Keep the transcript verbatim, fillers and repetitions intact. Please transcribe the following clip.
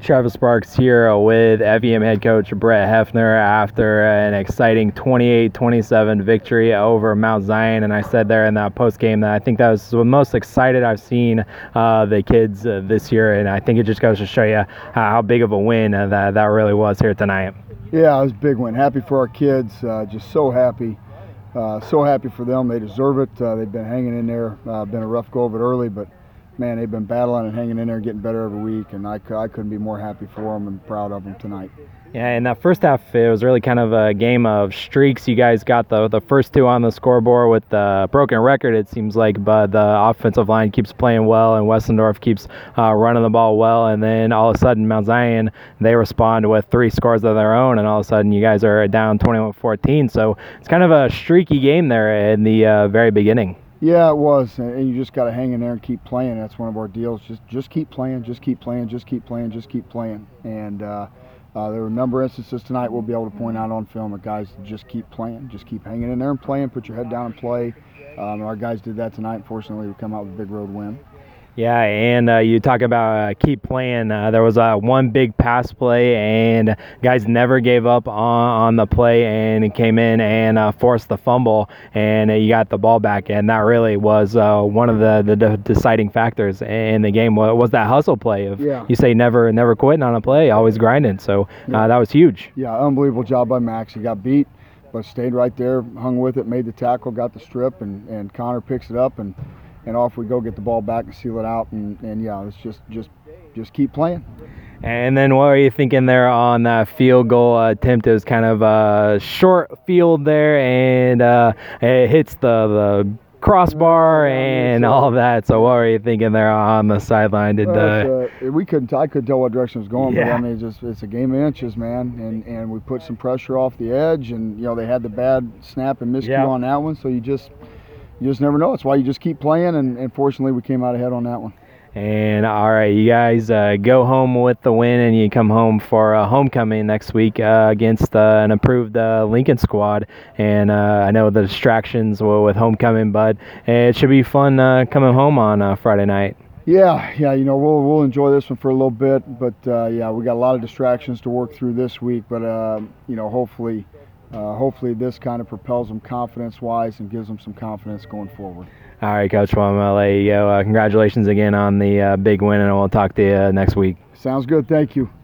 Travis Sparks here with F E M head coach Brett Hefner after an exciting twenty-eight twenty-seven victory over Mount Zion. And I said there in that post game that I think that was the most excited I've seen uh, the kids uh, this year. And I think it just goes to show you how, how big of a win uh, that, that really was here tonight. Yeah, it was a big win. Happy for our kids. Uh, just so happy. Uh, so happy for them. They deserve it. Uh, they've been hanging in there. Uh, been a rough go of it early, but man, they've been battling and hanging in there, getting better every week, and I, I couldn't be more happy for them and proud of them tonight. Yeah, in that first half, it was really kind of a game of streaks. You guys got the the first two on the scoreboard with the broken record, it seems like, but the offensive line keeps playing well, and Westendorf keeps uh, running the ball well, and then all of a sudden, Mount Zion, they respond with three scores of their own, and all of a sudden, you guys are down twenty-one fourteen, so it's kind of a streaky game there in the uh, very beginning. Yeah, it was, and you just got to hang in there and keep playing. That's one of our deals. Just just keep playing, just keep playing, just keep playing, just keep playing. And uh, uh, there were a number of instances tonight we'll be able to point out on film that guys just keep playing, just keep hanging in there and playing, put your head down and play. Um, our guys did that tonight. Fortunately, we come out with a big road win. Yeah, and uh, you talk about uh, keep playing. Uh, there was uh, one big pass play, and guys never gave up on, on the play, and it came in and uh, forced the fumble, and uh, you got the ball back, and that really was uh, one of the, the de- deciding factors in the game. Was, was that hustle play? Of, yeah. You say never never quitting on a play, always grinding. So uh, yeah. that was huge. Yeah, unbelievable job by Max. He got beat, but stayed right there, hung with it, made the tackle, got the strip, and, and Connor picks it up, and and off we go, get the ball back and seal it out, and, and yeah, it's just just just keep playing. And then what are you thinking there on that field goal attempt? It was kind of a short field there, and uh, it hits the, the crossbar and all of that. So what were you thinking there on the sideline? Did well, uh, we couldn't I couldn't tell what direction it was going, yeah. but I mean, it's just it's a game of inches, man, and and we put some pressure off the edge, and you know they had the bad snap and miscue yeah. on that one, so you just. You just never know. That's why you just keep playing, and, and fortunately we came out ahead on that one. And all right, you guys uh, go home with the win, and you come home for uh, homecoming next week uh, against uh, an improved uh, Lincoln squad. And uh, I know the distractions with homecoming, but it should be fun uh, coming home on uh, Friday night. Yeah, yeah, you know, we'll we'll enjoy this one for a little bit, but uh, yeah, we got a lot of distractions to work through this week, but uh, you know, hopefully. Uh, hopefully this kind of propels them confidence-wise and gives them some confidence going forward. All right, Coach, well, I'm going to let you go. Uh, congratulations again on the uh, big win, and we'll talk to you uh, next week. Sounds good. Thank you.